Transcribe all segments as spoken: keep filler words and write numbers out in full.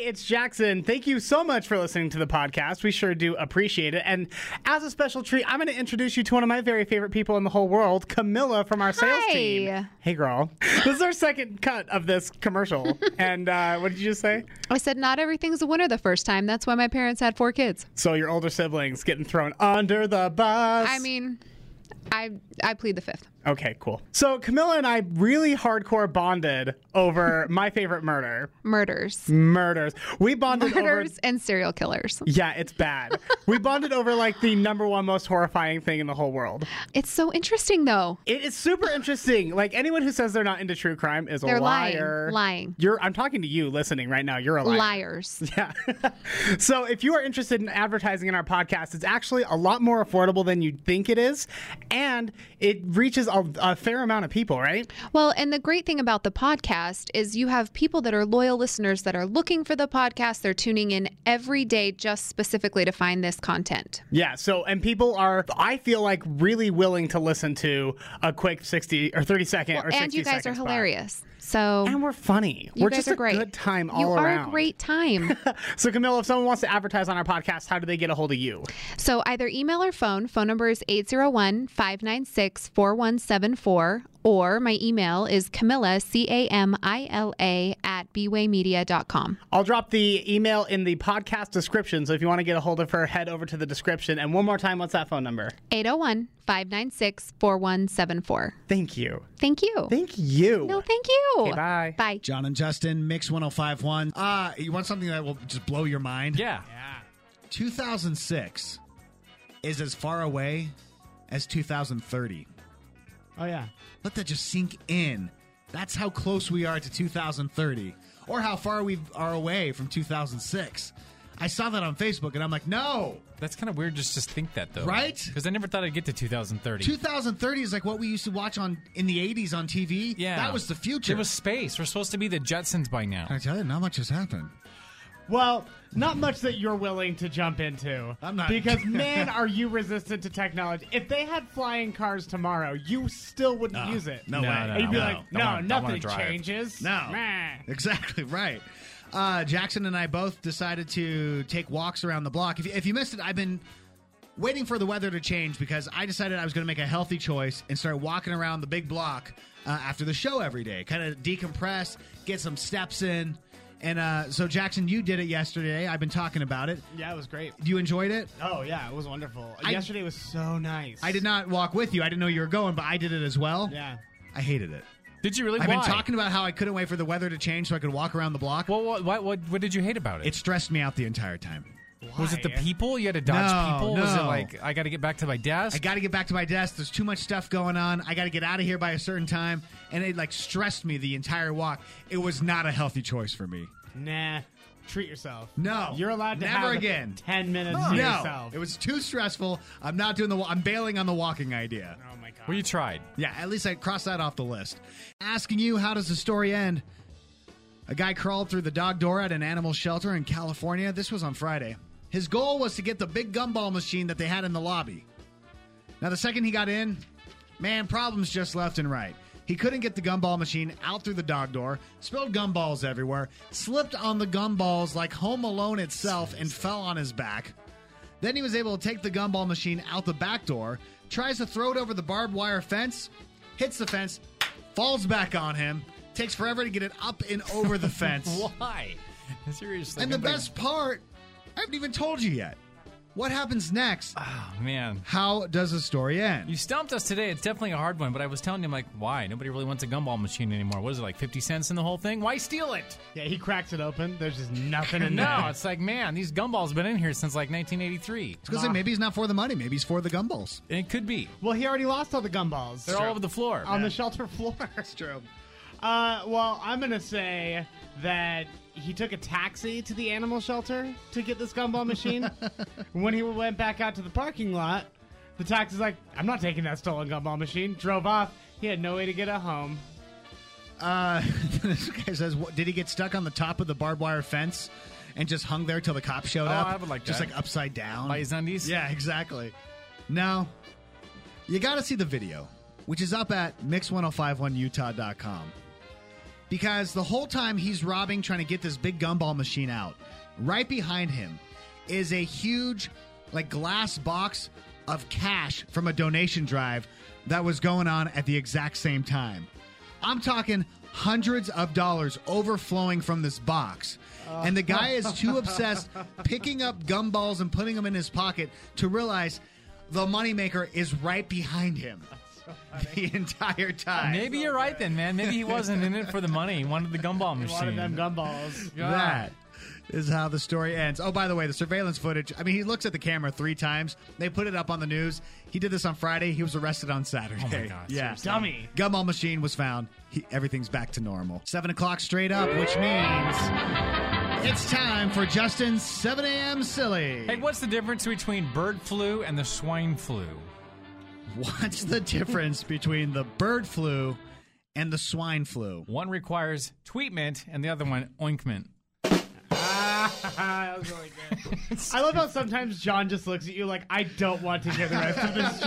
it's Jackson. Thank you so much for listening to the podcast. We sure do appreciate it. And as a special treat, I'm going to introduce you to one of my very favorite people in the whole world, Camilla from our sales Hi. team. Hey, girl. This is our second cut of this commercial. And uh, what did you just say? I said not everything's a winner the first time. That's why my parents had four kids. So your older siblings getting thrown under the bus. I mean, I I plead the fifth. Okay, cool. So Camilla and I really hardcore bonded over my favorite murder. Murders. Murders. We bonded Murders over... and serial killers. Yeah, it's bad. We bonded over like the number one most horrifying thing in the whole world. It's so interesting, though. It is super interesting. Like, anyone who says they're not into true crime is a They're liar. lying. Lying. You're. I'm talking to you listening right now. You're a liar. Liars. Yeah. So if you are interested in advertising in our podcast, it's actually a lot more affordable than you'd think it is. And it reaches a, a fair amount of people, right? Well, and the great thing about the podcast is you have people that are loyal listeners that are looking for the podcast. They're tuning in every day just specifically to find this content. Yeah. So, and people are, I feel like, really willing to listen to a quick sixty or thirty second Well, or sixty and you guys second are spot. hilarious. So And we're funny. you We're guys just are a great. good time all you around. are a great time. So, Camilla, if someone wants to advertise on our podcast, how do they get a hold of you? So either email or phone. Phone number is eight zero one, five nine six, four one seven four. Or my email is Camilla, C A M I L A, at b way media dot com. I'll drop the email in the podcast description. So if you want to get a hold of her, head over to the description. And one more time, what's that phone number? eight zero one, five nine six, four one seven four. Thank you. Thank you. Thank you. No, thank you. Okay, bye. Bye. John and Justin, Mix ten fifty-one. Uh, you want something that will just blow your mind? Yeah. Yeah. two thousand six is as far away as two thousand thirty. Oh, yeah. Let that just sink in. That's how close we are to two thousand thirty, or how far we are away from two thousand six. I saw that on Facebook, and I'm like, no. That's kind of weird just to think that, though. Right? Because I never thought I'd get to two thousand thirty. two thousand thirty is like what we used to watch on in the eighties on T V. Yeah. That was the future. It was space. We're supposed to be the Jetsons by now. I tell you, not much has happened. Well, not much that you're willing to jump into. I'm not. Because, man, are you resistant to technology. If they had flying cars tomorrow, you still wouldn't No. use it. No, No, way. no, And you'd be no. like, Don't no, wanna- don't wanna nothing drive. changes. No. Meh. Exactly right. Uh, Jackson and I both decided to take walks around the block. If you, if you missed it, I've been waiting for the weather to change because I decided I was going to make a healthy choice and start walking around the big block uh, after the show every day. Kind of decompress, get some steps in. And uh, so, Jackson, you did it yesterday. I've been talking about it. Yeah, it was great. You enjoyed it? Oh, yeah, it was wonderful. I- Yesterday was so nice. I did not walk with you. I didn't know you were going, but I did it as well. Yeah. I hated it. Did you really? I've Why? been talking about how I couldn't wait for the weather to change so I could walk around the block. Well, what, what, what, what did you hate about it? It stressed me out the entire time. Was it the Why? people? You had to dodge No, people? Was it no. like, I got to get back to my desk? I got to get back to my desk. There's too much stuff going on. I got to get out of here by a certain time. And it like stressed me the entire walk. It was not a healthy choice for me. Nah. Treat yourself. No. You're allowed to Never have again. ten minutes No. to yourself. It was too stressful. I'm not doing the wa- I'm bailing on the walking idea. Oh, my God. well, you tried. Yeah, at least I crossed that off the list. Asking you, how does the story end? A guy crawled through the dog door at an animal shelter in California. This was on Friday. His goal was to get the big gumball machine that they had in the lobby. Now, the second he got in, man, problems just left and right. He couldn't get the gumball machine out through the dog door, spilled gumballs everywhere, slipped on the gumballs like Home Alone itself, and fell on his back. Then he was able to take the gumball machine out the back door, tries to throw it over the barbed wire fence, hits the fence, falls back on him, takes forever to get it up and over the fence. Why? Seriously. And the nobody- best part, I haven't even told you yet. What happens next? Oh, man. How does the story end? You stumped us today. It's definitely a hard one, but I was telling him, like, why? Nobody really wants a gumball machine anymore. What is it, like fifty cents in the whole thing? Why steal it? Yeah, he cracks it open. There's just nothing in No, there. it's like, man, these gumballs have been in here since like nineteen eighty-three. It's because maybe he's not for the money. Maybe he's for the gumballs. It could be. Well, he already lost all the gumballs. They're all over the floor. on the shelter floor. That's true. Uh, well, I'm gonna say that he took a taxi to the animal shelter to get this gumball machine. When he went back out to the parking lot, the taxi's like, "I'm not taking that stolen gumball machine." Drove off. He had no way to get it home. Uh, this guy says, what, did he get stuck on the top of the barbed wire fence and just hung there till the cops showed Oh, up? I would like Just that. like upside down. By his undies? Yeah, exactly. No. You got to see the video, which is up at mix ten fifty-one utah dot com. because the whole time he's robbing, trying to get this big gumball machine out, right behind him is a huge, like, glass box of cash from a donation drive that was going on at the exact same time. I'm talking hundreds of dollars overflowing from this box. And the guy is too obsessed picking up gumballs and putting them in his pocket to realize the moneymaker is right behind him the entire time. Maybe you're right then, man. Maybe he wasn't in it for the money. He wanted the gumball He machine. wanted them gumballs. That is how the story ends. Oh, by the way, the surveillance footage. I mean, he looks at the camera three times. They put it up on the news. He did this on Friday. He was arrested on Saturday. Oh, my God. Yeah. Dummy. Gumball machine was found. He, everything's back to normal. Seven o'clock straight up, which means it's time for Justin's seven a.m. Silly. Hey, what's the difference between bird flu and the swine flu? What's the difference between the bird flu and the swine flu? One requires tweetment and the other one ointment. That was really good. I love how sometimes John just looks at you like, I don't want to hear the rest of this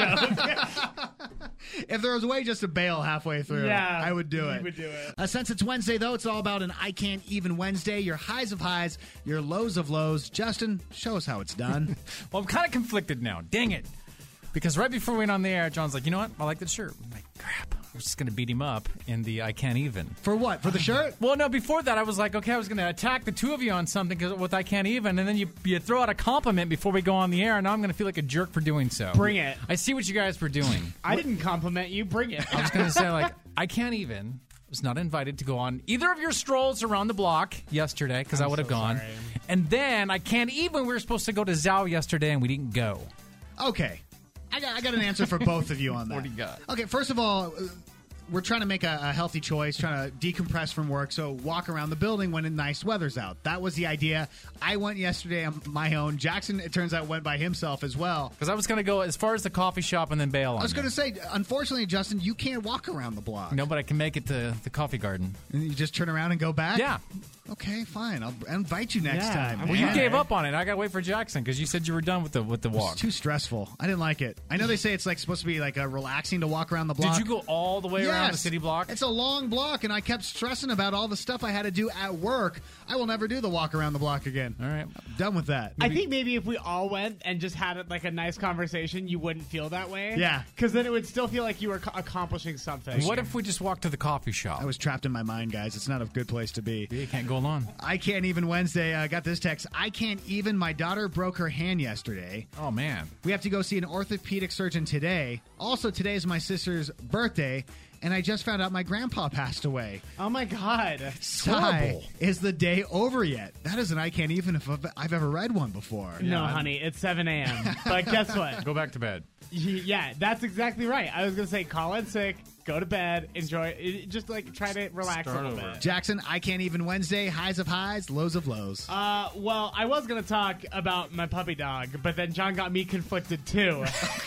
joke. If there was a way just to bail halfway through, Yeah, I would do you it. would do it. Uh, since it's Wednesday, though, it's all about an I Can't Even Wednesday. Your highs of highs, your lows of lows. Justin, show us how it's done. Well, I'm kind of conflicted now. Dang it. Because right before we went on the air, John's like, you know what? I like that shirt. I'm like, crap. I was just going to beat him up in the I Can't Even. For what? For the shirt? Well, no, before that, I was like, okay, I was going to attack the two of you on something 'cause with I Can't Even, and then you, you throw out a compliment before we go on the air, and now I'm going to feel like a jerk for doing so. Bring it. I see what you guys were doing. I didn't compliment you. Bring it. I was going to say, like, I Can't Even was not invited to go on either of your strolls around the block yesterday because I would have so gone. sorry. And then I Can't Even, we were supposed to go to Zao yesterday, and we didn't go. Okay. I got, I got an answer for both of you on that. What do you got? Okay, first of all, uh, we're trying to make a, a healthy choice, trying to decompress from work, so walk around the building when nice weather's out. That was the idea. I went yesterday on my own. Jackson, it turns out, went by himself as well. Because I was going to go as far as the coffee shop and then bail on I was you. going to say, unfortunately, Justin, you can't walk around the block. No, but I can make it to the coffee garden. And you just turn around and go back? Yeah. Okay, fine. I'll invite you next Yeah, time. I'm Well, man. you gave up on it. I got to wait for Jackson because you said you were done with the with the walk. It's too stressful. I didn't like it. I know they say it's like supposed to be like a relaxing to walk around the block. Did you go all the way around the Yes. city block? It's a long block, and I kept stressing about all the stuff I had to do at work. I will never do the walk around the block again. All right. I'm done with that. I think maybe if we all went and just had like a nice conversation, you wouldn't feel that way. Yeah. Because then it would still feel like you were co- accomplishing something. What if we just walked to the coffee shop? I was trapped in my mind, guys. It's not a good place to be. You can't go along. I can't even Wednesday. I uh, got this text. I can't even. My daughter broke her hand yesterday. Oh, man. We have to go see an orthopedic surgeon today. Also, today is my sister's birthday, and I just found out my grandpa passed away. Oh my God. Sigh, horrible. is the day over yet? That is an I can't even if I've, I've ever read one before. No, honey, it's seven a.m. But guess what? Go back to bed. Yeah, that's exactly right. I was going to say call in sick, go to bed, enjoy it. Just like try to relax Start a little over. bit. Jackson, I can't even Wednesday. Highs of highs, lows of lows. Uh, well, I was going to talk about my puppy dog, but then John got me conflicted too.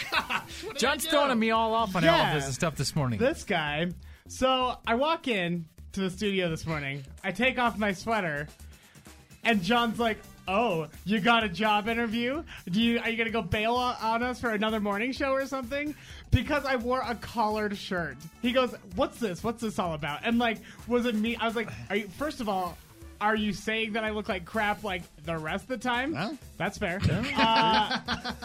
John's throwing me all off on Yeah. all of this stuff this morning. This guy. So I walk in to the studio this morning. I take off my sweater, and John's like, "Oh, you got a job interview? Do you are you gonna go bail on on us for another morning show or something?" Because I wore a collared shirt. He goes, "What's this? What's this all about?" And like, was it me? I was like, are you, first of all, are you saying that I look like crap like the rest of the time? Huh? That's fair. Uh,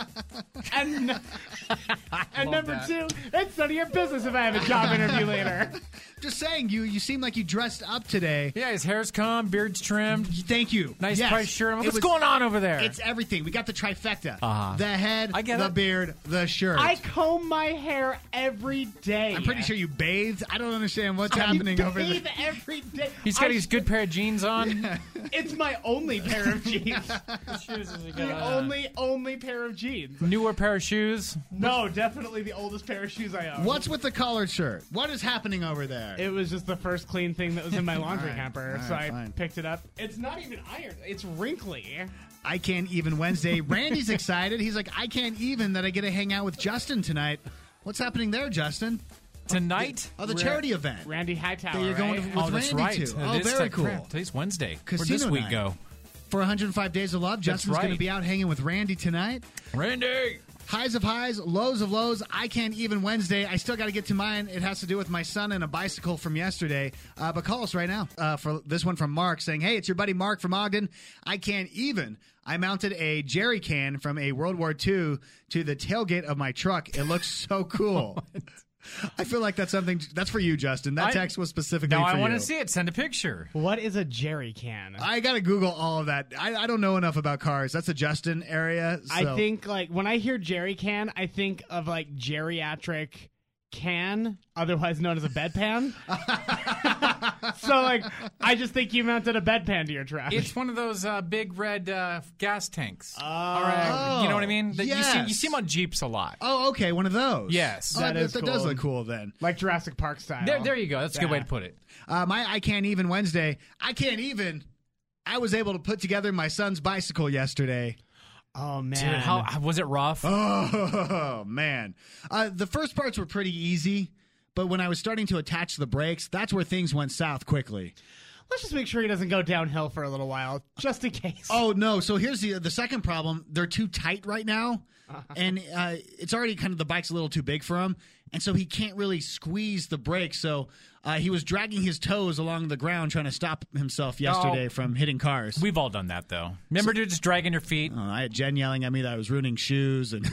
and and number that. two, it's none of your business if I have a job interview later. Just saying, you you seem like you dressed up today. Yeah, his hair's combed, beard's trimmed, Thank you. nice Yes. price shirt. I'm like, It What's was- going on over there? It's everything. We got the trifecta. Uh-huh. The head, I get the it. beard, the shirt. I comb my hair every day. I'm pretty sure you bathed. I don't understand what's I happening over bathe there. every day. He's got I his good pair of jeans on. It's my only pair of jeans. The only, only pair of jeans. Newer pair of shoes. No, definitely the oldest pair of shoes I own. What's with the collared shirt? What is happening over there? It was just the first clean thing that was in my laundry All right, hamper, all so right, I fine. picked it up. It's not even ironed. It's wrinkly. I can't even Wednesday. Randy's excited. He's like, I can't even that I get to hang out with Justin tonight. What's happening there, Justin? Tonight? Oh, the Ra- charity event. Randy Hightower, That you're going right? to- with Oh, that's Randy, right. too. It Oh, is very tech- cool. crap. Today's Wednesday. Where'd Casino this week night. go? For one hundred five Days of Love, Justin's going to right. be out hanging with Randy tonight. Randy! Highs of highs, lows of lows. I can't even Wednesday. I still got to get to mine. It has to do with my son and a bicycle from yesterday. Uh, but call us right now uh, for this one from Mark saying, hey, it's your buddy Mark from Ogden. I can't even. I mounted a jerry can from a World War Two to the tailgate of my truck. It looks so cool. I feel like that's something that's for you, Justin. That I, text was specifically no, for you. I want to see it. Send a picture. What is a jerry can? I got to Google all of that. I, I don't know enough about cars. That's a Justin area. So. I think, like, when I hear jerry can, I think of, like, geriatric can, otherwise known as a bedpan. So, like, I just think you mounted a bedpan to your truck. It's one of those uh, big red uh, gas tanks. Oh. Or, uh, you know what I mean? That yes. you, see, you see them on Jeeps a lot. Oh, okay, one of those. Yes. Oh, That that is that does cool. look cool then. Like Jurassic Park style. There, there you go. That's a good Yeah. way to put it. Uh, my I can't even Wednesday. I can't even. I was able to put together my son's bicycle yesterday. Oh, man. Dude, how was it rough? Oh, man. Uh, the first parts were pretty easy, but when I was starting to attach the brakes, that's where things went south quickly. Let's just make sure he doesn't go downhill for a little while, just in case. Oh, no. So here's the the second problem. They're too tight right now, and uh, it's already kind of the bike's a little too big for him, and so he can't really squeeze the brakes. So uh, he was dragging his toes along the ground trying to stop himself yesterday Oh. from hitting cars. We've all done that, though. Remember to just dragging your feet? Uh, I had Jen yelling at me that I was ruining shoes, and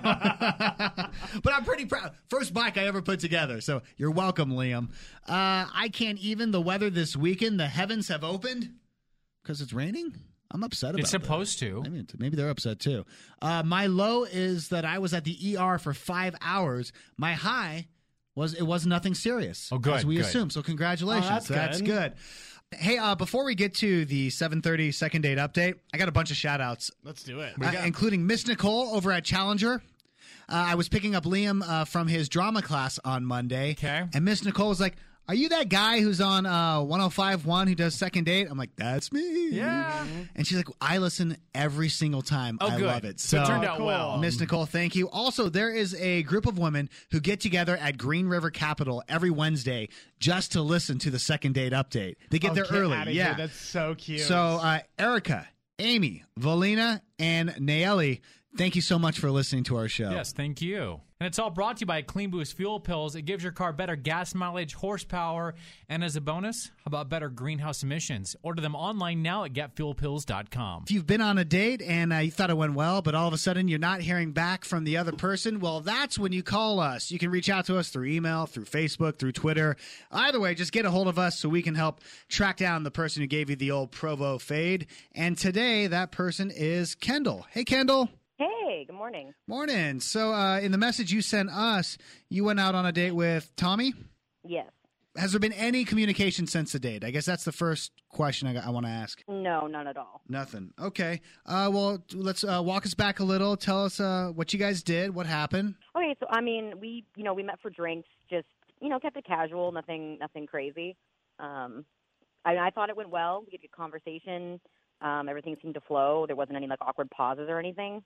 but I'm pretty proud. First bike I ever put together, so you're welcome, Liam. Uh, I can't even. The weather this weekend, the heavens have opened because it's raining. I'm upset about It's that. supposed to. Maybe, maybe they're upset too. Uh, my low is that I was at the E R for five hours. My high was it was nothing serious. Oh, good, as we good. assume. So congratulations. Oh, that's good. good. Hey, uh, before we get to the seven thirty second date update, I got a bunch of shout outs, Let's do it. uh, including Miss Nicole over at Challenger. Uh, I was picking up Liam uh, from his drama class on Monday. Okay. And Miss Nicole was like, are you that guy who's on uh, one oh five point one who does second date? I'm like, that's me. Yeah. And she's like, I listen every single time. Oh, I good. love it. So it turned out cool. well. Miss Nicole, thank you. Also, there is a group of women who get together at Green River Capital every Wednesday just to listen to the second date update. They get Oh, there get early. outta Yeah. here. That's so cute. So, uh, Erica, Amy, Valina, and Nayeli, thank you so much for listening to our show. Yes, thank you. And it's all brought to you by Clean Boost Fuel Pills. It gives your car better gas mileage, horsepower, and as a bonus, how about better greenhouse emissions? Order them online now at get fuel pills dot com. If you've been on a date and uh, you thought it went well, but all of a sudden you're not hearing back from the other person, well, that's when you call us. You can reach out to us through email, through Facebook, through Twitter. Either way, just get a hold of us so we can help track down the person who gave you the old Provo fade. And today, that person is Kendall. Hey, Kendall. Hey, good morning. Morning. So uh, in the message you sent us, you went out on a date with Tommy. Yes. Has there been any communication since the date? I guess that's the first question I, I want to ask. No, none at all. Nothing. Okay. Uh, well, let's uh, walk us back a little. Tell us uh, what you guys did, what happened. Okay, so I mean, we, you know, we met for drinks, just, you know, kept it casual, nothing, nothing crazy. Um, I, I thought it went well. We had a good conversation. Um, everything seemed to flow. There wasn't any like awkward pauses or anything.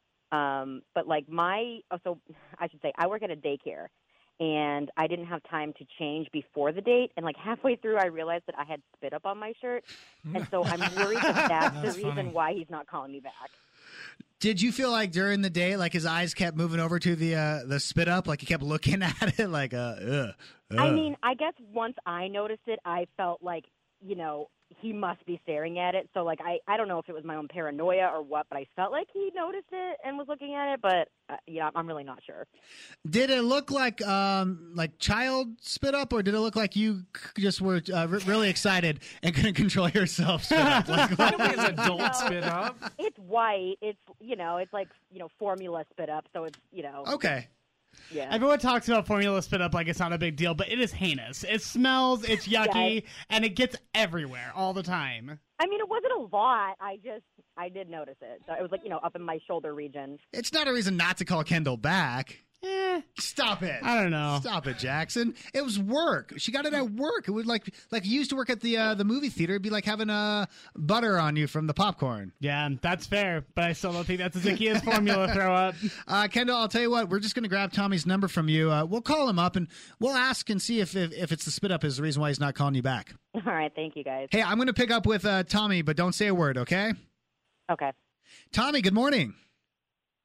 Um, but like my, oh, so I should say, I work at a daycare, and I didn't have time to change before the date. And like halfway through, I realized that I had spit up on my shirt, and so I'm worried that that's, That's the reason funny. why he's not calling me back. Did you feel like during the day, like his eyes kept moving over to the uh, the spit up, like he kept looking at it, like uh, ugh, ugh. I mean, I guess once I noticed it, I felt like, you know, he must be staring at it. So, like, I, I don't know if it was my own paranoia or what, but I felt like he noticed it and was looking at it. But, uh, yeah, I'm really not sure. Did it look like um like child spit up, or did it look like you c- just were uh, re- really excited and couldn't control yourself? Spit up? Like, Why do we as adults spit up? It's white. It's, you know, it's like, you know, formula spit up. So it's, you know. okay. Yeah. Everyone talks about formula spit up like it's not a big deal, but it is heinous. It smells, it's yucky, Yeah. and it gets everywhere all the time. I mean, it wasn't a lot. I just, I did notice it. So it was like, you know, up in my shoulder region. It's not a reason not to call Kendall back. Eh, Stop it. I don't know. Stop it, Jackson. It was work. She got it at work. It would like like you used to work at the uh, the movie theater. It'd be like having uh, butter on you from the popcorn. Yeah, that's fair, but I still don't think that's as icky as formula throw up. Uh, Kendall, I'll tell you what. We're just going to grab Tommy's number from you. Uh, we'll call him up and we'll ask and see if, if if it's the spit up is the reason why he's not calling you back. All right. Thank you, guys. Hey, I'm going to pick up with uh, Tommy, but don't say a word, okay? Okay. Tommy, good morning.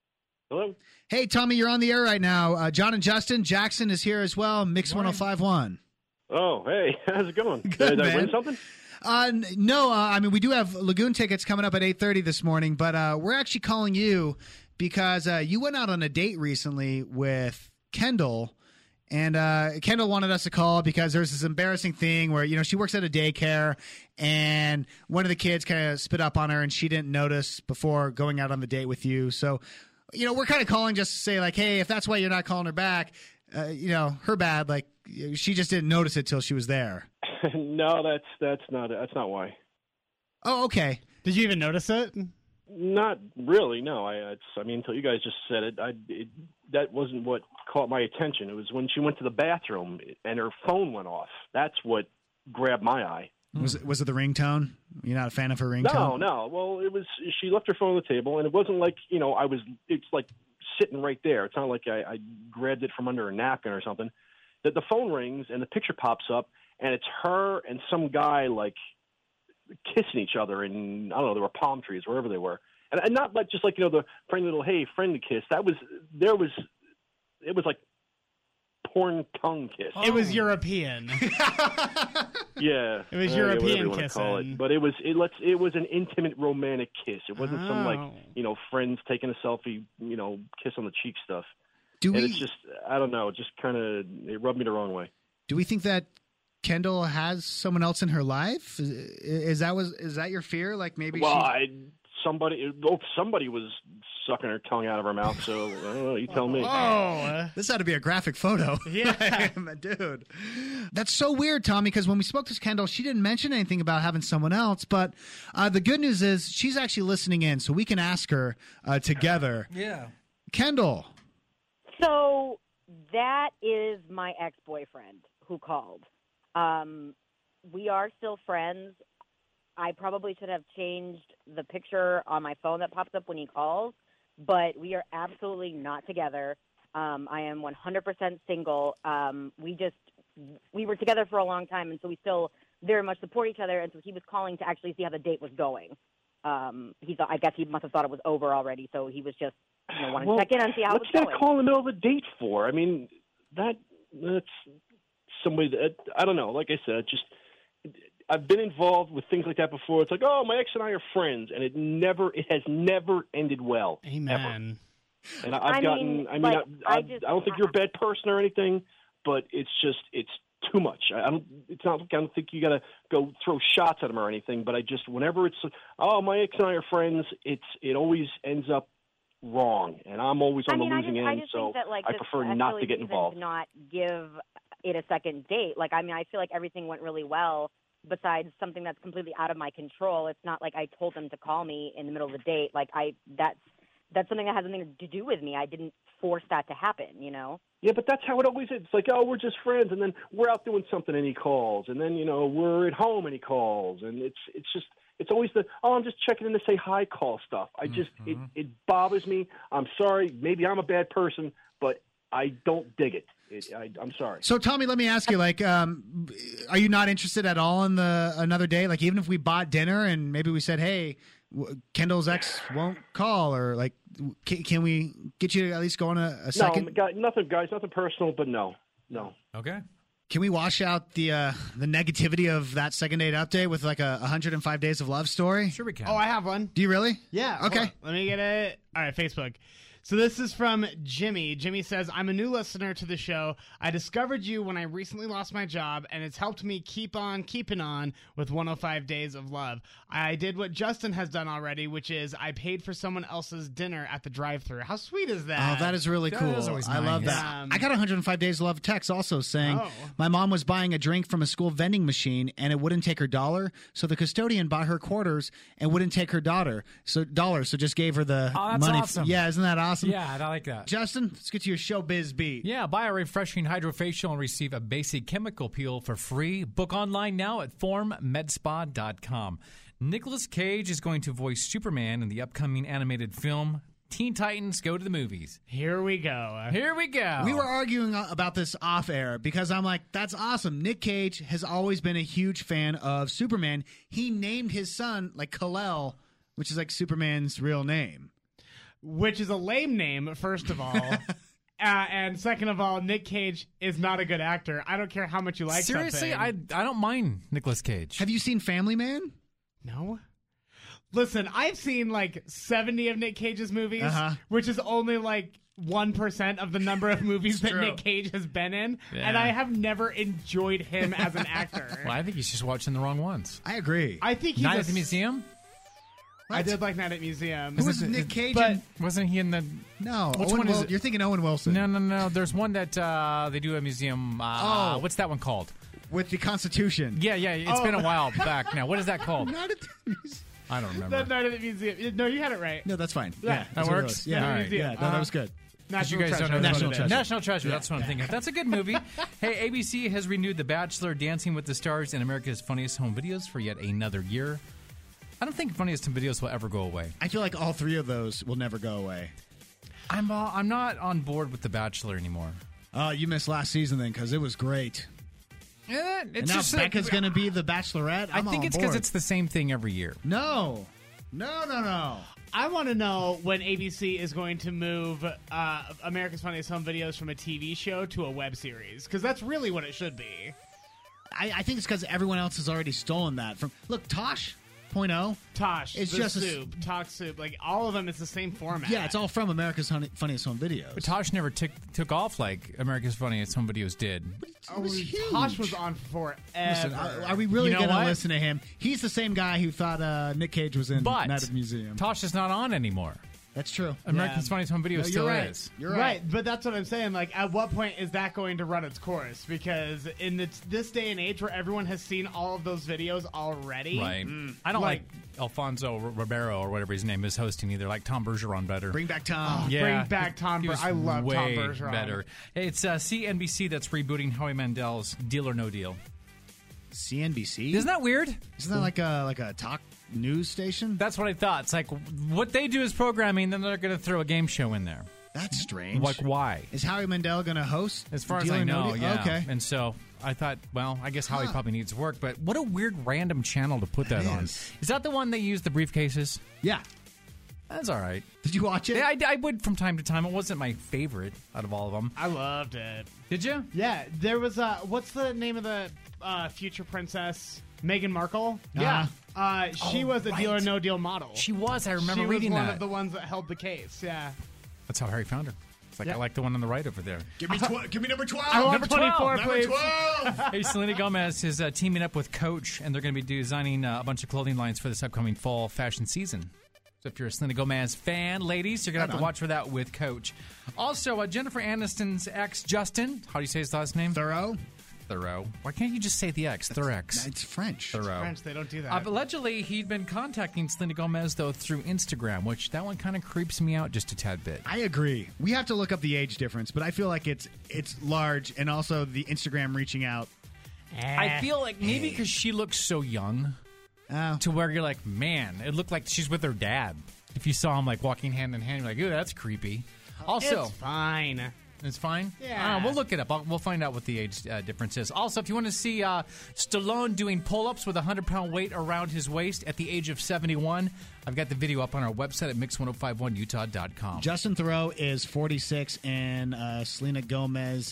Hello? Hey, Tommy, you're on the air right now. Uh, John and Justin, Jackson is here as well. Mix one oh five point one. Oh, hey. How's it going? Good, Did I man. win something? Uh, n- no, uh, I mean, we do have Lagoon tickets coming up at eight thirty this morning, but uh, we're actually calling you because uh, you went out on a date recently with Kendall. And uh, Kendall wanted us to call because there's this embarrassing thing where, you know, she works at a daycare and one of the kids kind of spit up on her and she didn't notice before going out on the date with you. So, you know, we're kind of calling just to say, like, hey, if that's why you're not calling her back, uh, you know, her bad. Like, she just didn't notice it till she was there. No, that's that's not that's not why. Oh, okay. Did you even notice it? Not really. No, I. It's, I mean, until you guys just said it, I. It, that wasn't what caught my attention. It was when she went to the bathroom and her phone went off. That's what grabbed my eye. Was it, was it the ringtone? You're not a fan of her ringtone? No, no. Well, it was. She left her phone on the table, and it wasn't like, you know, I was. It's like sitting right there. It's not like I, I grabbed it from under a napkin or something. That the phone rings and the picture pops up, and it's her and some guy like kissing each other, and I don't know, there were palm trees wherever they were, and, and not like just like, you know, the friendly little hey friendly kiss. That was there was it was like porn tongue kiss. It was European. Yeah, It was uh, European yeah, whatever you wanna call kissing. it. But it was it let's it was an intimate romantic kiss. It wasn't some like, Oh. you know, friends taking a selfie, you know, kiss on the cheek stuff. Do And we, it's just I don't know, it just kind of it rubbed me the wrong way. do we think that Kendall has someone else in her life? Is, is that was is that your fear? Like maybe Well, she... I somebody oh, somebody was sucking her tongue out of her mouth. So I don't know. You tell me. Oh. This had to be a graphic photo. Yeah. Dude. That's so weird, Tommy, because when we spoke to Kendall, she didn't mention anything about having someone else. But uh, the good news is she's actually listening in, so we can ask her uh, together. Yeah. Kendall. So that is my ex-boyfriend who called. Um, we are still friends. I probably should have changed the picture on my phone that pops up when he calls, but we are absolutely not together. Um, I am one hundred percent single. Um, we just we were together for a long time, and so we still very much support each other. And so he was calling to actually see how the date was going. Um, he thought, I guess he must have thought it was over already, so he was just you know wanting Well, to check in and see how it what's was that going. call in the middle of a date for? I mean, that that's somebody that I don't know. Like I said, just I've been involved with things like that before. It's like, oh, my ex and I are friends, and it never, it has never ended well. Amen. Ever. And I, I've I gotten. mean, I mean, like, I, I, I just- I don't think you're a bad person or anything, but it's just, it's too much. I I don't. It's not. I don't think you got to go throw shots at him or anything. But I just, whenever it's, oh, my ex and I are friends, it's, it always ends up wrong, and I'm always on I mean, the I losing just, end. I just so think that like I this prefer not to actually get reason involved. To not give it a second date. Like, I mean, I feel like everything went really well. Besides something that's completely out of my control, it's not like I told them to call me in the middle of the date. Like, I that's that's something that has nothing to do with me. I didn't force that to happen. You know. Yeah, but that's how it always is. It's like, oh, we're just friends, and then we're out doing something, and he calls, and then you know we're at home, and he calls, and it's it's just it's always the oh, I'm just checking in to say hi call stuff. I just Mm-hmm. it it bothers me. I'm sorry, maybe I'm a bad person, but I don't dig it. it I, I'm sorry. So, Tommy, let me ask you, like, um, are you not interested at all in the another day? Like, even if we bought dinner and maybe we said, hey, w- Kendall's ex won't call, or like, can, can we get you to at least go on a, a No, second? guy, nothing, guys, nothing personal, but no, no. Okay. Can we wash out the uh, the negativity of that second date update with like a one hundred five days of love story? Sure we can. Oh, I have one. Do you really? Yeah. hold Okay. on. Let me get it. All right, Facebook. So this is from Jimmy. Jimmy says, I'm a new listener to the show. I discovered you when I recently lost my job, and it's helped me keep on keeping on with one oh five Days of Love. I did what Justin has done already, which is I paid for someone else's dinner at the drive-thru. How sweet is that? Oh, that is really That cool. is always I love nice. that. Um, I got one hundred five Days of Love text also saying Oh. my mom was buying a drink from a school vending machine and it wouldn't take her dollar, so the custodian bought her quarters and wouldn't take her daughter, so dollar, so just gave her the Oh, that's money. awesome. Yeah, isn't that awesome? Yeah, I like that. Justin, let's get to your showbiz beat. Yeah, buy a refreshing hydrofacial and receive a basic chemical peel for free. Book online now at form med spa dot com. Nicolas Cage is going to voice Superman in the upcoming animated film Teen Titans Go to the Movies. Here we go. Here we go. We were arguing about this off air because I'm like, that's awesome. Nick Cage has always been a huge fan of Superman. He named his son like Kal-El, which is like Superman's real name. which is a lame name, first of all. uh, and second of all, Nick Cage is not a good actor. I don't care how much you like Seriously, something. I I don't mind Nicolas Cage. Have you seen Family Man? No. Listen, I've seen like seventy of Nick Cage's movies, Uh-huh. which is only like one percent of the number of movies that true. Nick Cage has been in, Yeah. and I have never enjoyed him as an actor. Well, I think he's just watching the wrong ones. I agree. I think he's Night a at the Museum? I did like Night at Museum. Who was Is it- Nick Cage? but- in- Wasn't he in the... no, Which Owen one is Wil- it? You're thinking Owen Wilson. No, no, no. There's one that uh, they do a museum. Uh, Oh. What's that one called? With the Constitution. Yeah, yeah. It's Oh. been a while back now. What is that called? Not at the museum. I don't remember. That Night at the Museum. No, you had it right. No, that's fine. Yeah. Yeah, That that's what it works? was. Yeah, Night at the all right. Museum. Yeah, no, that Uh-huh. was good. Because you National guys don't Treasure. know National what it is. Treasure. National Treasure. That's what I'm thinking of. That's a good movie. Hey, A B C has renewed The Bachelor, Dancing with the Stars, and America's Funniest Home Videos for yet another year. I don't think Funniest Home Videos will ever go away. I feel like all three of those will never go away. I'm uh, I'm not on board with The Bachelor anymore. Uh, you missed last season then because it was great. Yeah, it's And now just Becca's uh, going to be the Bachelorette. I I'm think on it's because board. it's the same thing every year. no, no, no, no. I want to know when A B C is going to move uh, America's Funniest Home Videos from a T V show to a web series, because that's really what it should be. I, I think it's because everyone else has already stolen that from. Look, Tosh point oh. Tosh, It's the just a s- soup, Talk Soup, like all of them, it's the same format. Yeah, it's all from America's Honey, Funniest Home Videos. But Tosh never took took off like America's Funniest Home Videos did. Oh, was huge. Tosh was on forever. Listen, are, are we really You know going to what? listen to him? He's the same guy who thought uh, Nick Cage was in But Night at the Museum. Tosh is not on anymore. That's true. America's Funniest Home Videos No, still you're right. is. You're right. right. But that's what I'm saying. Like, at what point is that going to run its course? Because in this, this day and age where everyone has seen all of those videos already, Right. I don't like, Like- Alfonso R- Ribeiro or whatever his name is hosting either. I like Tom Bergeron better. Bring back Tom. yeah, bring back Tom he Ber- was I love Tom way Bergeron. better. Hey, it's uh, C N B C that's rebooting Howie Mandel's Deal or No Deal. C N B C. Isn't that weird? Isn't that like a like a talk news station? That's what I thought. It's like what they do is programming, then they're going to throw a game show in there. That's strange. Like why? Is Howie Mandel going to host? As far as Deal I or No know, Deal? yeah. Okay. And so I thought, well, I guess Howie Huh. probably needs work, but what a weird random channel to put that, That on. is. Is that the one they use the briefcases? Yeah. That's all right. Did you watch it? Yeah, I, I would from time to time. It wasn't my favorite out of all of them. I loved it. Did you? Yeah, there was uh what's the name of the uh, future princess? Meghan Markle. Yeah. Uh, she Oh, was a Deal or right. No Deal model. She was. I remember she reading was one that. of the ones that held the case. Yeah. That's how Harry found her. It's like Yeah. I like the one on the right over there. Give me tw- give me number twelve. I want Number twelve, twenty-four, number please. twelve. Hey, Selena Gomez is uh, teaming up with Coach, and they're going to be designing uh, a bunch of clothing lines for this upcoming fall fashion season. So if you're a Selena Gomez fan, ladies, you're going to have Right to on. watch for that with Coach. Also, uh, Jennifer Aniston's ex, Justin. How do you say his last name? Thorough. Thorough. Why can't you just say the X? Thurex. It's French. Thorough. French, they don't do that. Uh, but allegedly, he'd been contacting Selena Gomez, though, through Instagram, which that one kind of creeps me out just a tad bit. I agree. We have to look up the age difference, but I feel like it's it's large, and also the Instagram reaching out. I feel like maybe because she looks so young Oh. to where you're like, man, it looked like she's with her dad. If you saw him like walking hand in hand, you're like, ooh, that's creepy. Also, it's fine. it's fine. Yeah. Uh, we'll look it up. I'll, we'll find out what the age uh, difference is. Also, if you want to see uh, Stallone doing pull-ups with a hundred pound weight around his waist at the age of seventy-one, I've got the video up on our website at mix ten fifty-one utah dot com. Justin Thoreau is forty-six, and uh, Selena Gomez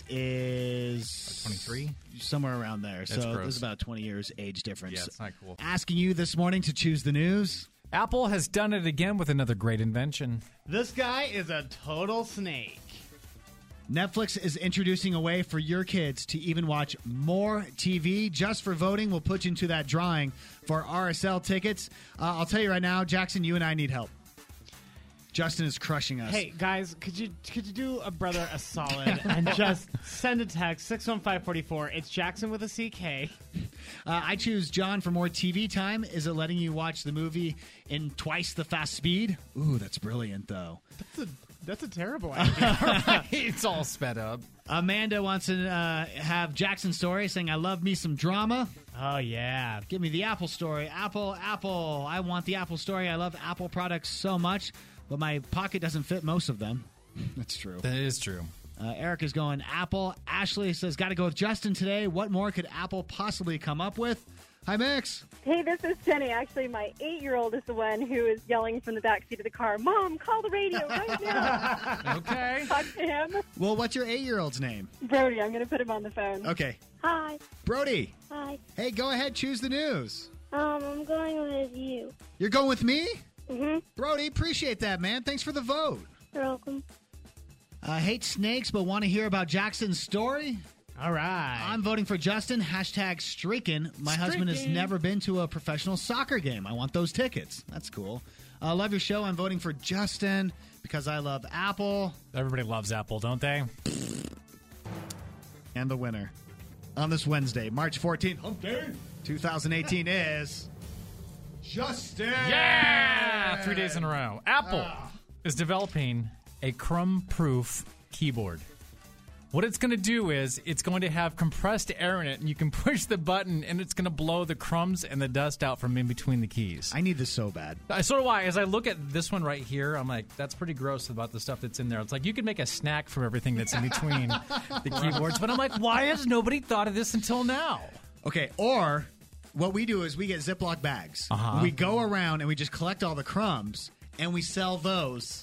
is twenty-three? somewhere around there. That's so gross. there's about a twenty years age difference. Yeah, it's not cool. Asking you this morning to choose the news. Apple has done it again with another great invention. This guy is a total snake. Netflix is introducing a way for your kids to even watch more T V. Just for voting, we'll put you into that drawing for R S L tickets. Uh, I'll tell you right now, Jackson, you and I need help. Justin is crushing us. Hey guys, could you could you do a brother a solid and just send a text six one five four four. It's Jackson with a C K. Uh, I choose John for more T V time. Is it letting you watch the movie in twice the fast speed? Ooh, that's brilliant, though. That's a that's a terrible idea. It's all sped up. Amanda wants to uh, have Jackson's story, saying, I love me some drama. Oh yeah. Give me the Apple story. Apple, Apple. I want the Apple story. I love Apple products so much, but my pocket doesn't fit most of them. That's true. That is true. Uh, Eric is going Apple. Ashley says, got to go with Justin today. What more could Apple possibly come up with? Hi, Max. Hey, this is Jenny. Actually, my eight-year-old is the one who is yelling from the backseat of the car, Mom, call the radio right now. Okay. Talk to him. Well, what's your eight-year-old's name? Brody, I'm going to put him on the phone. Okay. Hi. Brody. Hi. Hey, go ahead. Choose the news. Um, I'm going with you. You're going with me? Mm-hmm. Brody, appreciate that, man. Thanks for the vote. You're welcome. Uh, hate snakes, but want to hear about Jackson's story? All right. I'm voting for Justin. Hashtag streaking. My husband has Streaking. never been to a professional soccer game. I want those tickets. That's cool. I uh, love your show. I'm voting for Justin because I love Apple. Everybody loves Apple, don't they? And the winner on this Wednesday, March fourteenth, hump day, twenty eighteen is Justin. Yeah! Three days in a row. Apple Ah. is developing a crumb-proof keyboard. What it's going to do is it's going to have compressed air in it, and you can push the button, and it's going to blow the crumbs and the dust out from in between the keys. I need this so bad. I sort of why, as I look at this one right here, I'm like, that's pretty gross about the stuff that's in there. It's like you could make a snack from everything that's in between the keyboards, but I'm like, why has nobody thought of this until now? Okay, or what we do is we get Ziploc bags. Uh-huh. We go around and we just collect all the crumbs, and we sell those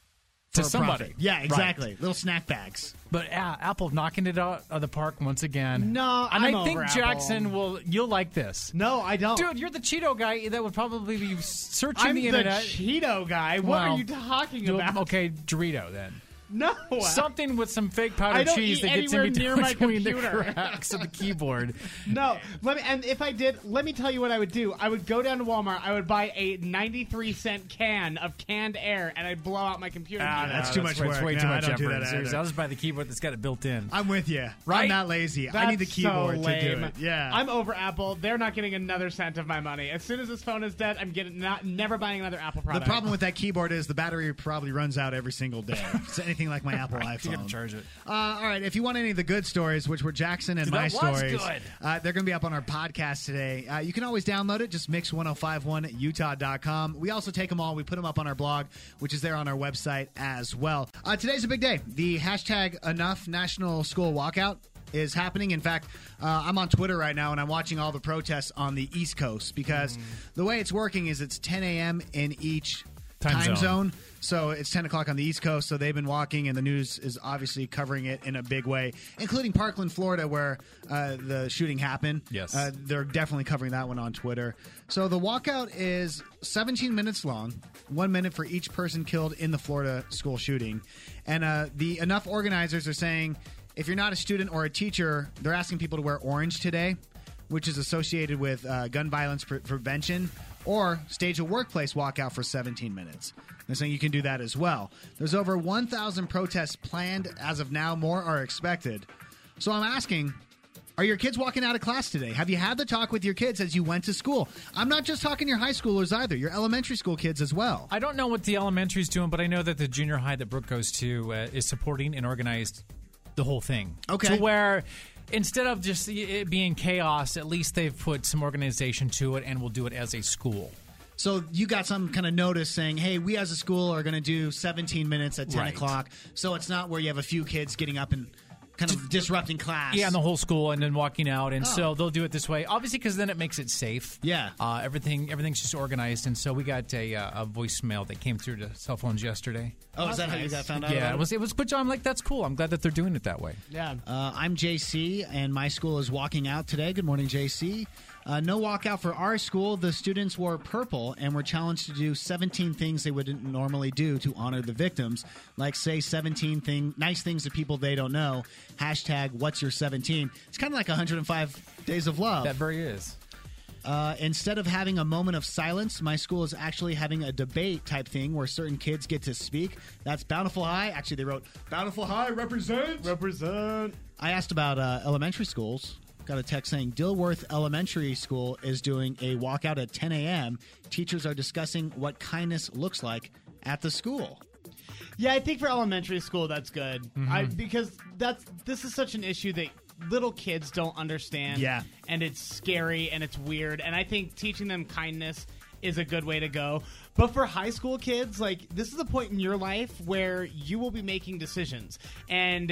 To for a somebody. profit. Yeah, exactly. Right. Little snack bags. But uh, Apple knocking it out of the park once again. No, and I'm I think over Jackson Apple. will. You'll like this, No, I don't. dude. You're the Cheeto guy that would probably be searching I'm the the internet. Cheeto guy. What Well, are you talking You'll- about? Okay, Dorito then. No. Something with some fake I powdered don't cheese eat that gets in anywhere near my between the computer. cracks of the keyboard. No, let me. And if I did, let me tell you what I would do. I would go down to Walmart. I would buy a ninety-three cent can of canned air, and I'd blow out my computer. Ah, keyboard. that's too much way- work. It's way No, too I much don't effort. do that Seriously, either. I'll just buy the keyboard that's got it built in. I'm with you. Right? I'm not lazy. I need the That's keyboard so to do lame. it. Yeah. I'm over Apple. They're not getting another cent of my money. As soon as this phone is dead, I'm getting not never buying another Apple the product. problem with that keyboard is the battery probably runs out every single day. It's anything like my Apple You iPhone. gotta charge it. Uh, all right, if you want any of the good stories, which were Jackson and Dude, my that was stories, good. Uh, they're going to be up on our podcast today. Uh, you can always download it, just mix ten fifty-one utah dot com. We also take them all, we put them up on our blog, which is there on our website as well. Uh, today's a big day. The hashtag Enough National School Walkout is happening. In fact, uh, I'm on Twitter right now, and I'm watching all the protests on the East Coast because Mm. the way it's working is it's ten a.m. in each Time time, zone. zone. So it's ten o'clock on the East Coast, so they've been walking, and the news is obviously covering it in a big way, including Parkland, Florida, where uh, the shooting happened. Yes. Uh, they're definitely covering that one on Twitter. So the walkout is seventeen minutes long, one minute for each person killed in the Florida school shooting. And uh, the Enough organizers are saying if you're not a student or a teacher, they're asking people to wear orange today, which is associated with uh, gun violence pre- prevention, or stage a workplace walkout for seventeen minutes. They're saying you can do that as well. There's over one thousand protests planned as of now. More are expected. So I'm asking, are your kids walking out of class today? Have you had the talk with your kids as you went to school? I'm not just talking your high schoolers either, your elementary school kids as well. I don't know what the elementary's doing, but I know that the junior high that Brooke goes to uh, is supporting and organized the whole thing. Okay. To where instead of just it being chaos, at least they've put some organization to it and will do it as a school. So you got some kind of notice saying, hey, we as a school are going to do seventeen minutes at ten Right. o'clock. So it's not where you have a few kids getting up and kind of disrupting class. Yeah, and the whole school, and then walking out, and Oh. so they'll do it this way. Obviously, because then it makes it safe. Yeah. uh, everything everything's just organized, and so we got a, uh, a voicemail that came through to cell phones yesterday. Oh, is that how you got found out? Yeah, about it was it was. But I'm like, that's cool. I'm glad that they're doing it that way. Yeah. Uh, I'm J C, and my school is walking out today. Good morning, J C. Uh, no walkout for our school. The students wore purple and were challenged to do seventeen things they wouldn't normally do to honor the victims, like say seventeen thing, nice things to people they don't know. Hashtag what's your seventeen. It's kind of like one hundred five Days of Love. That very is. Uh, instead of having a moment of silence, my school is actually having a debate type thing where certain kids get to speak. That's Bountiful High. Actually, they wrote, Bountiful High represent. Represent. I asked about uh, elementary schools. Got a text saying Dilworth Elementary School is doing a walkout at ten a.m. Teachers are discussing what kindness looks like at the school. Yeah, I think for elementary school that's good. Mm-hmm. I because that's this is such an issue that little kids don't understand. Yeah. And it's scary and it's weird. And I think teaching them kindness is a good way to go. But for high school kids, like this is a point in your life where you will be making decisions. And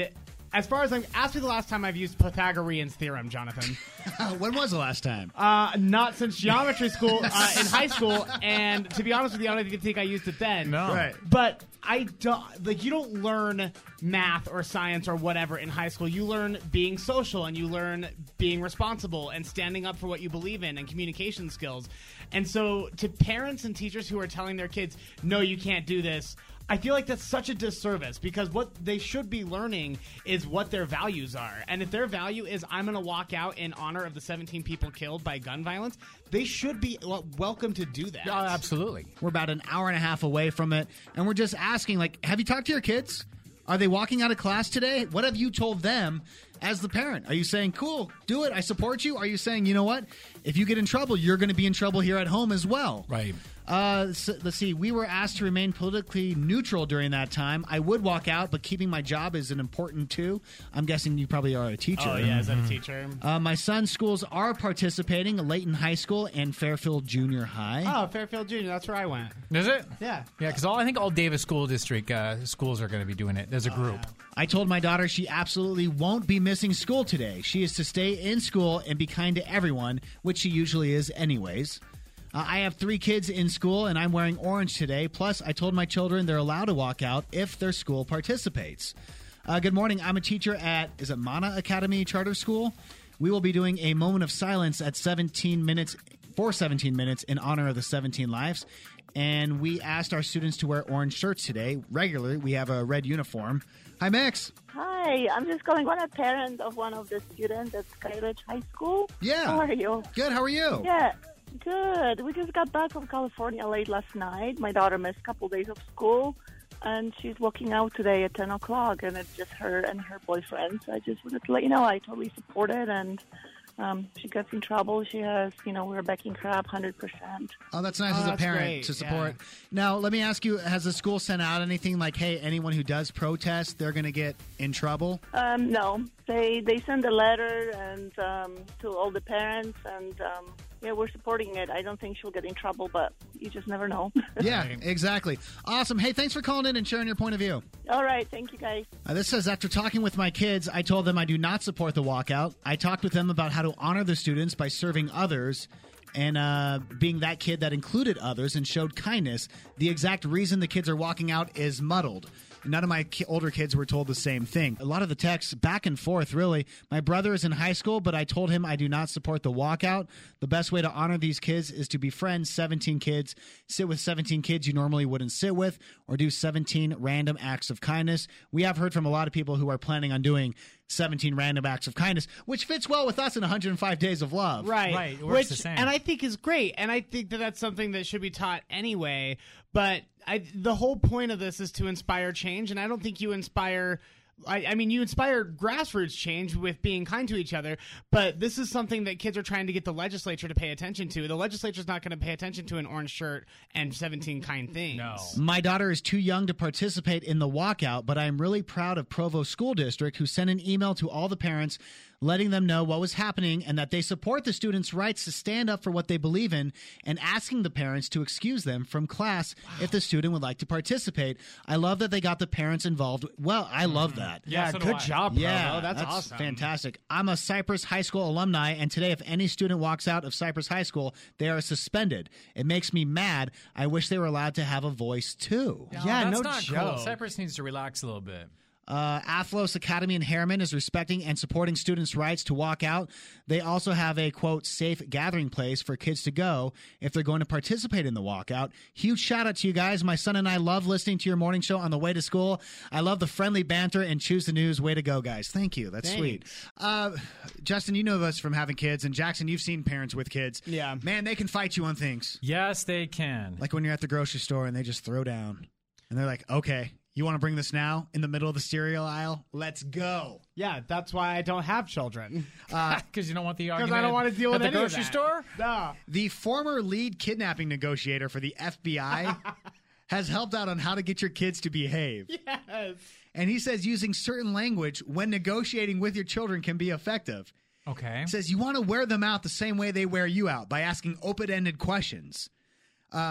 as far as I'm, ask me the last time I've used Pythagorean's theorem, Jonathan. When was the last time? Uh, not since geometry school uh, in high school, and to be honest with you, I don't even think I used it then. No. Right. But I don't like you don't learn math or science or whatever in high school. You learn being social and you learn being responsible and standing up for what you believe in and communication skills. And so to parents and teachers who are telling their kids, no, you can't do this, I feel like that's such a disservice because what they should be learning is what their values are. And if their value is I'm going to walk out in honor of the seventeen people killed by gun violence, they should be well, welcome to do that. Oh, absolutely. We're about an hour and a half away from it, and we're just asking, like, have you talked to your kids? Are they walking out of class today? What have you told them as the parent? Are you saying, cool, do it, I support you? Are you saying, you know what? If you get in trouble, you're going to be in trouble here at home as well. Right. Uh, so, let's see. We were asked to remain politically neutral during that time. I would walk out, but keeping my job is an important too. I'm guessing you probably are a teacher. Oh, yeah, is that a teacher? Uh, my son's schools are participating, Layton High School and Fairfield Junior High. Oh, Fairfield Junior, that's where I went. Is it? Yeah. Yeah, because I think all Davis School District uh, schools are going to be doing it. There's a group. I told my daughter she absolutely won't be missing school today. She is to stay in school and be kind to everyone, which she usually is anyways. Uh, I have three kids in school, and I'm wearing orange today. Plus, I told my children they're allowed to walk out if their school participates. Uh, good morning. I'm a teacher at, is it Mana Academy Charter School? We will be doing a moment of silence at seventeen minutes, for seventeen minutes in honor of the seventeen lives. And we asked our students to wear orange shirts today. Regularly, we have a red uniform. Hi, Max. Hi, I'm just calling. I'm a parent of one of the students at Skyridge High School. Yeah. How are you? Good. How are you? Yeah, good. We just got back from California late last night. My daughter missed a couple days of school, and she's walking out today at ten o'clock, and it's just her and her boyfriend. So I just wanted to let you know I totally support it, and um, she gets in trouble. She has, you know, we're backing her up one hundred percent. Oh, that's nice Oh, as a that's parent great. to support. Yeah. Now, let me ask you, has the school sent out anything like, hey, anyone who does protest, they're going to get in trouble? Um, no, they they send a letter and um, to all the parents, and um, yeah, we're supporting it. I don't think she'll get in trouble, but you just never know. Yeah, exactly. Awesome. Hey, thanks for calling in and sharing your point of view. All right, thank you, guys. Uh, this says, after talking with my kids, I told them I do not support the walkout. I talked with them about how to honor the students by serving others and uh, being that kid that included others and showed kindness. The exact reason the kids are walking out is muddled. None of my ki- older kids were told the same thing. A lot of the texts back and forth, really. My brother is in high school, but I told him I do not support the walkout. The best way to honor these kids is to befriend seventeen kids, sit with seventeen kids you normally wouldn't sit with, or do seventeen random acts of kindness. We have heard from a lot of people who are planning on doing seventeen random acts of kindness, which fits well with us in one hundred five Days of Love. Right. Right, it works Which, the same. and I think is great. And I think that that's something that should be taught anyway. But I, the whole point of this is to inspire change. And I don't think you inspire... I, I mean, you inspire grassroots change with being kind to each other, but this is something that kids are trying to get the legislature to pay attention to. The legislature's not going to pay attention to an orange shirt and seventeen kind things. No. My daughter is too young to participate in the walkout, but I am really proud of Provo School District, who sent an email to all the parents letting them know what was happening and that they support the students' rights to stand up for what they believe in, and asking the parents to excuse them from class if the student would like to participate. I love that they got the parents involved. Well, I love that. Yeah, so do good I. job, Provo. Yeah, that's, awesome. fantastic. I'm a Cypress High School alumni, and today if any student walks out of Cypress High School, they are suspended. It makes me mad. I wish they were allowed to have a voice, too. Yeah, that's no not joke. cool. Cypress needs to relax a little bit. Uh, Athlos Academy in Harriman is respecting and supporting students' rights to walk out. They also have a, quote, safe gathering place for kids to go if they're going to participate in the walkout. Huge shout out to you guys. My son and I love listening to your morning show on the way to school. I love the friendly banter and choose the news. Way to go, guys. Thank you. That's Thanks. sweet. Uh, Justin, you know us from having kids, and Jackson, you've seen parents with kids. Yeah. Man, they can fight you on things. Yes, they can. Like when you're at the grocery store and they just throw down. And they're like, okay, you want to bring this now in the middle of the cereal aisle? Let's go. Yeah, that's why I don't have children. Because you don't want the Because argument I don't want to deal at with the any grocery of that. store? No. The former lead kidnapping negotiator for the F B I has helped out on how to get your kids to behave. Yes. And he says using certain language when negotiating with your children can be effective. Okay. He says you want to wear them out the same way they wear you out, by asking open-ended questions. Um,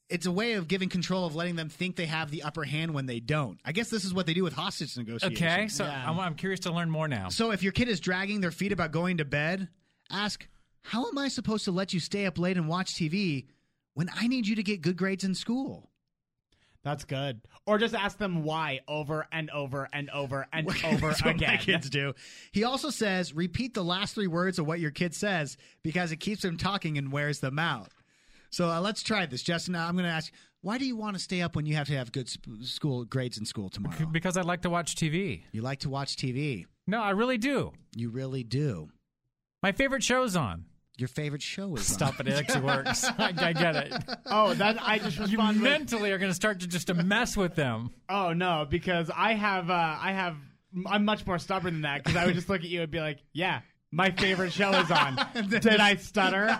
it's a way of giving control of letting them think they have the upper hand when they don't. I guess this is what they do with hostage negotiations. Okay, so Yeah. I'm, I'm curious to learn more now. So if your kid is dragging their feet about going to bed, ask, how am I supposed to let you stay up late and watch T V when I need you to get good grades in school? That's good. Or just ask them why over and over and over and over That's what again. my kids do. He also says, repeat the last three words of what your kid says because it keeps them talking and wears them out. So uh, let's try this. Justin, I'm going to ask, why do you want to stay up when you have to have good sp- school grades in school tomorrow? Because I like to watch T V. You like to watch T V. No, I really do. You really do. My favorite show's on. Your favorite show is Stop on. it. It actually works. I, I get it. Oh, that I just You respond with, mentally are going to start to just to mess with them. oh no, because I have, uh, I have, I'm much more stubborn than that because I would just look at you and be like, yeah, my favorite show is on. Did I stutter?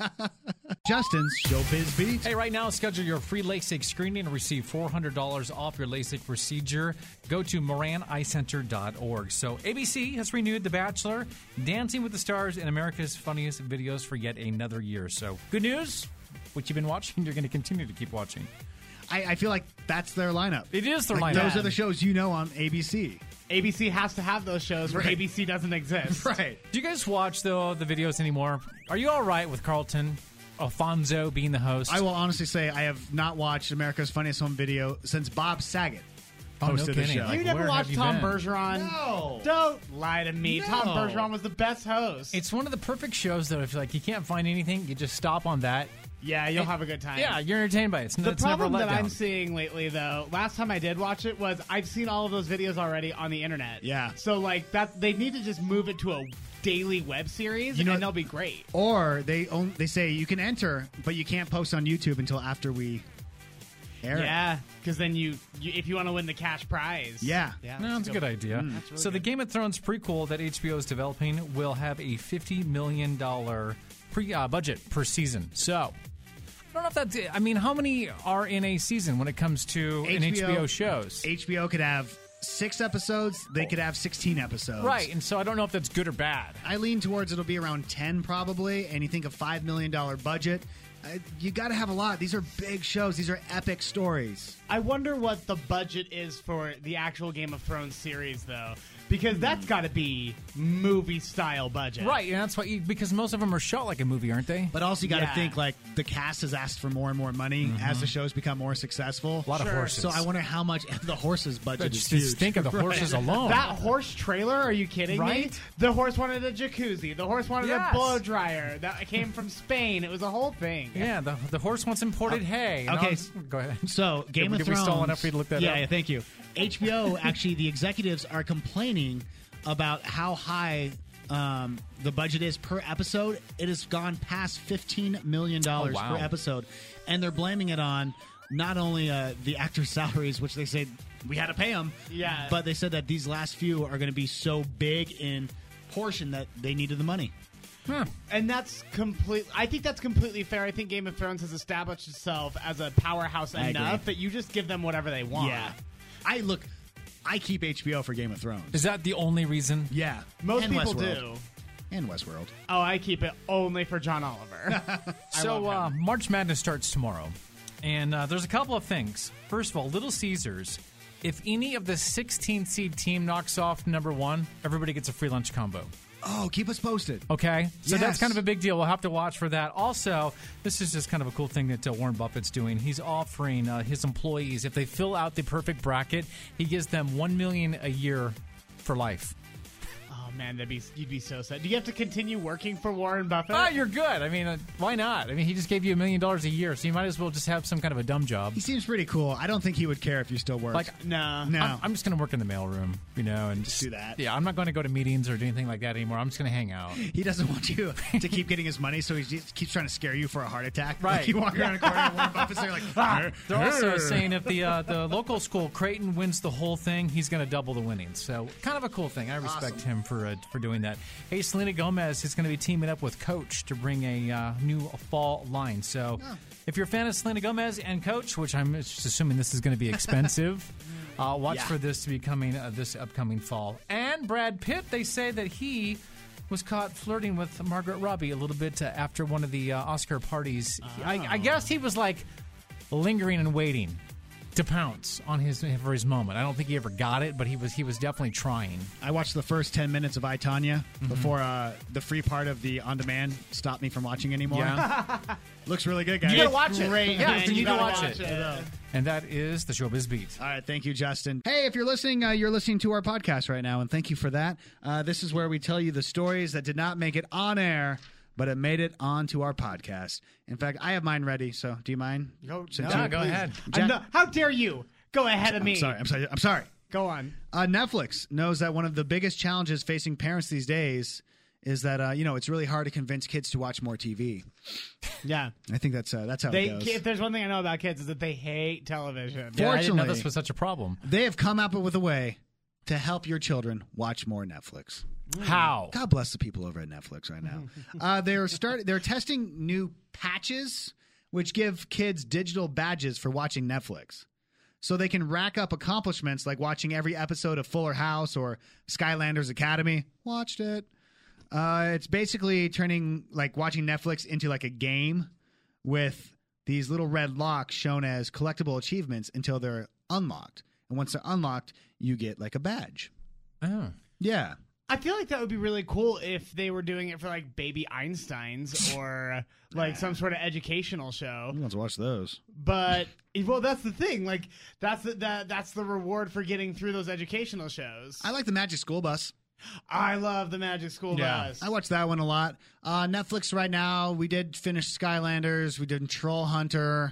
Justin's Showbiz Beat. Hey, right now, schedule your free LASIK screening and receive four hundred dollars off your LASIK procedure. Go to moran eye center dot org. So, A B C has renewed The Bachelor, Dancing with the Stars, and America's Funniest Videos for yet another year. So, good news. What you've been watching, you're going to continue to keep watching. I, I feel like that's their lineup. It is their Like, lineup. those are the shows you know on A B C. A B C has to have those shows where Right. A B C doesn't exist. Right. Do you guys watch, though, the videos anymore? Are you all right with Carlton Alfonso being the host? I will honestly say I have not watched America's Funniest Home Video since Bob Saget Oh, no hosted the kidding. show. Like, You never where have watched you Tom been? Bergeron? No. Don't lie to me. Tom No. Bergeron was the best host. It's one of the perfect shows, though. If like you can't find anything, you just stop on that. yeah, you'll And- have a good time. Yeah, you're entertained by it. It's, The it's never a problem that letdown. I'm seeing lately, though, last time I did watch it was I've seen all of those videos already on the internet. Yeah. So like that, they need to just move it to a daily web series, You know- and they'll be great. Or they own, they say you can enter, but you can't post on YouTube until after we air it. Yeah, because then you, you, if you want to win the cash prize. Yeah. yeah, No, that's a good idea. That's really so the good. Game of Thrones prequel that H B O is developing will have a fifty million dollars pre uh, budget per season. So I don't know if that's it. I mean, how many are in a season when it comes to in H B O shows? H B O could have six episodes. They could have sixteen episodes. Right, and so I don't know if that's good or bad. I lean towards it'll be around ten probably, and you think a five million dollars budget. Uh, you got to have a lot. These are big shows. These are epic stories. I wonder what the budget is for the actual Game of Thrones series, though, because that's got to be movie style budget. Right, and that's why you, because most of them are shot like a movie, aren't they? But also, you got to Yeah. think like the cast has asked for more and more money as the shows become more successful. A lot of Sure. horses. So I wonder how much the horses budget Just, is just huge. think of the horses alone. That horse trailer? Are you kidding me? Right? The horse wanted a jacuzzi. The horse wanted Yes. a blow dryer that came from Spain. It was a whole thing. yeah, the, the horse wants imported hay. and okay. all this- go ahead. So Game Did- of did we Thrones. stall enough for you to look that yeah, up? yeah, thank you. H B O actually, the executives are complaining about how high um, the budget is per episode. It has gone past fifteen million dollars Oh, wow. per episode, and they're blaming it on not only uh, the actors' salaries, which they say we had to pay them, Yeah. but they said that these last few are going to be so big in portion that they needed the money. Huh. And that's complete. I think that's completely fair. I think Game of Thrones has established itself as a powerhouse I enough agree. that you just give them whatever they want. Yeah, I look. I keep H B O for Game of Thrones. Is that the only reason? Yeah, Most and people Westworld. do. And Westworld. Oh, I keep it only for John Oliver. I So love uh, him. March Madness starts tomorrow, and uh, there's a couple of things. First of all, Little Caesars. If any of the sixteen seed team knocks off number one, everybody gets a free lunch combo. Oh, keep us posted. Okay, so Yes. that's kind of a big deal. We'll have to watch for that. Also, this is just kind of a cool thing that uh, Warren Buffett's doing. He's offering uh, his employees, if they fill out the perfect bracket, he gives them one million dollars a year for life. Oh man, that'd be you'd be so sad. Do you have to continue working for Warren Buffett? Oh, you're good. I mean, uh, why not? I mean, he just gave you a million dollars a year, so you might as well just have some kind of a dumb job. He seems pretty cool. I don't think he would care if you still work. Like, no. no. I'm, I'm just going to work in the mailroom, you know, and just do that. Yeah, I'm not going to go to meetings or do anything like that anymore. I'm just going to hang out. he doesn't want you to keep getting his money, so he just keeps trying to scare you for a heart attack. Right. Like you walk around a corner and Warren Buffett's there like, ah, They're also saying if the uh, the local school Creighton wins the whole thing, he's going to double the winnings. So kind of a cool thing. I respect Awesome. him for uh, for doing that. Hey, Selena Gomez is going to be teaming up with Coach to bring a uh, new fall line. So if you're a fan of Selena Gomez and Coach, which I'm just assuming this is going to be expensive, uh, watch Yeah. for this to be coming uh, this upcoming fall. And Brad Pitt, they say that he was caught flirting with Margaret Robbie a little bit uh, after one of the uh, Oscar parties. I, I guess he was like lingering and waiting to pounce on his for his moment. I don't think he ever got it, but he was he was definitely trying. I watched the first ten minutes of I, Tonya Mm-hmm. before uh, the free part of the on-demand stopped me from watching anymore. Yeah. Looks really good, guys. You gotta watch it. Great, Yeah, man. you, need to gotta watch, watch it. it. And that is the Showbiz Beat. All right, thank you, Justin. Hey, if you're listening, uh, you're listening to our podcast right now, and thank you for that. Uh, this is where we tell you the stories that did not make it on air, but it made it onto our podcast. In fact, I have mine ready, so do you mind? Go, Since no, you- go please. ahead. Jack- I'm not- how dare you? Go ahead of me. I'm sorry. I'm sorry. I'm sorry. Go on. Uh, Netflix knows that one of the biggest challenges facing parents these days is that uh, you know it's really hard to convince kids to watch more T V. Yeah. I think that's uh, that's how They, it goes. if there's one thing I know about kids is that they hate television. Yeah, I didn't know Fortunately- this was such a problem. They have come up with a way to help your children watch more Netflix. How? God bless the people over at Netflix right now. uh, they're start they're testing new patches which give kids digital badges for watching Netflix. So they can rack up accomplishments like watching every episode of Fuller House or Skylanders Academy. Watched it. Uh, it's basically turning like watching Netflix into like a game with these little red locks shown as collectible achievements until they're unlocked. And once they're unlocked, you get like a badge. Oh. Yeah. I feel like that would be really cool if they were doing it for like Baby Einsteins or like some sort of educational show. Who wants to watch those? But well, that's the thing. Like that's the that, that's the reward for getting through those educational shows. I like the Magic School Bus. I love the Magic School Yeah. Bus. I watch that one a lot. Uh, Netflix right now, we did finish Skylanders. We did Troll Hunter.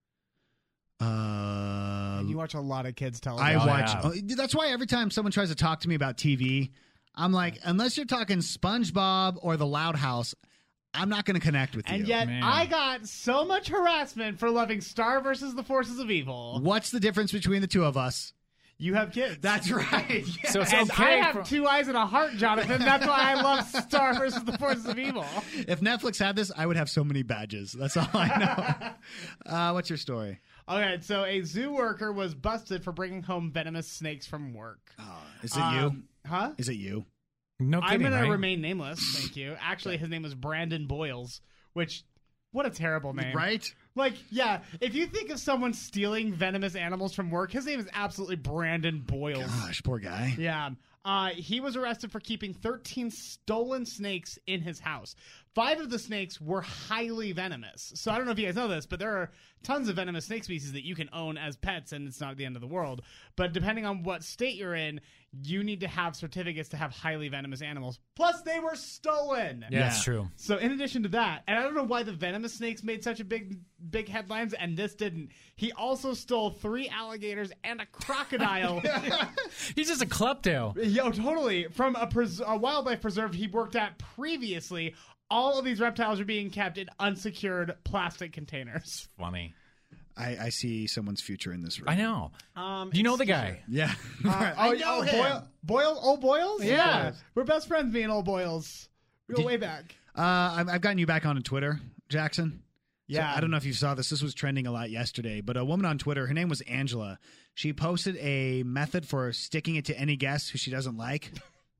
Uh, you watch a lot of kids I television. Oh, watch. yeah. oh, that's why every time someone tries to talk to me about T V, I'm like, unless you're talking SpongeBob or The Loud House, I'm not going to connect with you. And yet, Man. I got so much harassment for loving Star versus the Forces of Evil. What's the difference between the two of us? You have kids. That's right. So it's and okay. I have for- two eyes and a heart, Jonathan. That's why I love Star versus the Forces of Evil. If Netflix had this, I would have so many badges. That's all I know. uh, what's your story? Okay, so a zoo worker was busted for bringing home venomous snakes from work. Is it Um, you? Huh? Is it you? no I'm kidding, going right? to remain nameless. Thank you. Actually, his name was Brandon Boyles, which, what a terrible name. Right? Like, yeah, if you think of someone stealing venomous animals from work, his name is absolutely Brandon Boyles. Gosh, poor guy. Yeah. Uh, he was arrested for keeping thirteen stolen snakes in his house. Five of the snakes were highly venomous. So I don't know if you guys know this, but there are tons of venomous snake species that you can own as pets, and it's not the end of the world. But depending on what state you're in, you need to have certificates to have highly venomous animals. Plus, they were stolen. Yeah, that's true. So in addition to that, and I don't know why the venomous snakes made such a big, big headlines, and this didn't. He also stole three alligators and a crocodile. He's just a klepto. Yo, totally. From a, pres- a wildlife preserve he worked at previously, all of these reptiles are being kept in unsecured plastic containers. Funny. I, I see someone's future in this room. I know. Um, Do you know the guy? Yeah. Uh, I oh, know oh, him. Boyle, Boyle, old Boyles? Yeah. We're best friends, me and old Boyles. We go Did- way back. Uh, I've, I've gotten you back onto Twitter, Jackson. So Yeah. I don't know if you saw this. This was trending a lot yesterday, but a woman on Twitter, her name was Angela. She posted a method for sticking it to any guest who she doesn't like.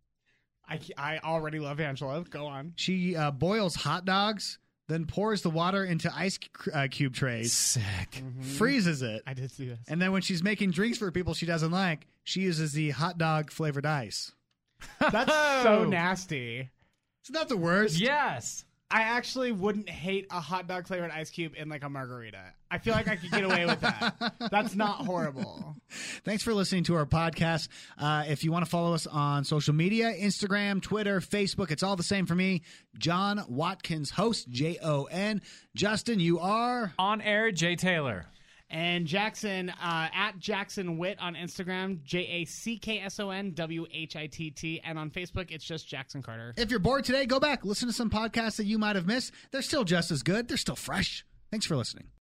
I, I already love Angela. Go on. She uh, boils hot dogs, then pours the water into ice cu- uh, cube trays, Sick. freezes it, I did see this. and then when she's making drinks for people she doesn't like, she uses the hot dog flavored ice. That's so nasty. Isn't that the worst? Yes. I actually wouldn't hate a hot dog flavored ice cube in like a margarita. I feel like I could get away with that. That's not horrible. Thanks for listening to our podcast. Uh, if you want to follow us on social media, Instagram, Twitter, Facebook, it's all the same for me. John Watkins, host, J O N. Justin, you are? On air, Jay Taylor. And Jackson, uh, at Jackson Witt on Instagram, J A C K S O N W H I T T. And on Facebook, it's just Jackson Carter. If you're bored today, go back, listen to some podcasts that you might have missed. They're still just as good. They're still fresh. Thanks for listening.